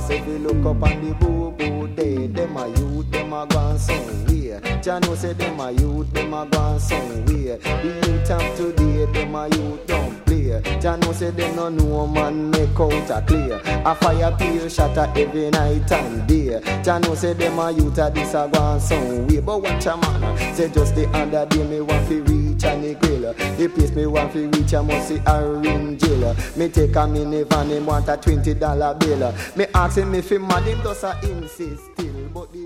Cause if you look up on the boo-boo day, them a youth, them a gone somewhere. Jah know say them a youth, them a gone somewhere. The youth of today, them a youth don't play. Jah know say them no know man make out a clear. A fire peel shatter every night and day. Jah know say them a youth a this a gone somewhere. But watch a man, say just the other day me want to reach a grill. The place me want to reach I must see Orange Jail. Me take a minivan, him want a $20 bill. Me ask him if he mad, him does a insist still. But the